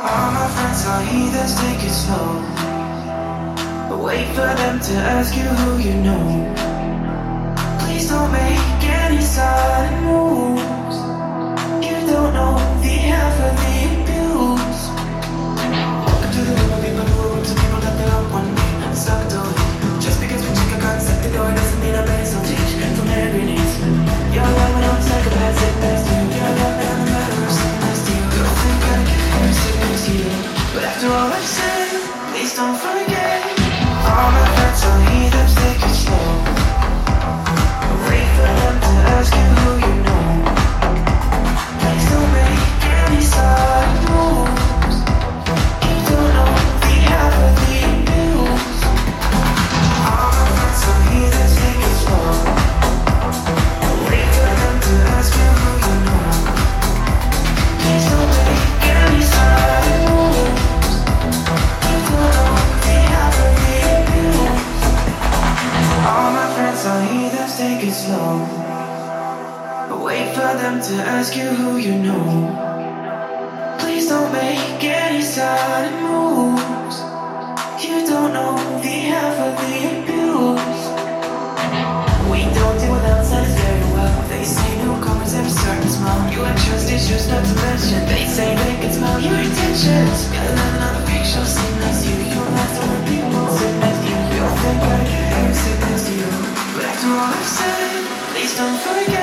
All my friends are heathens, take it slow. But wait for them to ask you who you know. Please don't make any sudden moves. You don't know the half of the abuse. Welcome to the room of people who are to people that they don't want me. Suck to it. Just because we check a concept the door doesn't mean I'm so teach from every needs. You're love when I'm psychopath, sit next to you. You're love and I'm better, sit next to you. Don't think I can sit next to you. But after all I've said, please don't forget. All my friends are heathens, take it slow. Wait for them to ask you who you know. Please don't make any sudden moves. You don't know the half of the abuse. All my friends are heathens, take it slow. Wait for them to ask you who you know. Please don't make any sudden moves. You don't know the half of the abuse. All my friends are heathens, take it slow. But wait for them to ask you who you know. Please don't make any sudden moves. You don't know the half of the abuse. We don't deal with outsiders very well. They say newcomers have a certain smell. You have trust issues not to mention. They say they can smell your intentions. Gotta learn another picture, sit next to you. You don't have to let people sit next to you. You don't think I can sit next to you. But after all I've said, please don't forget.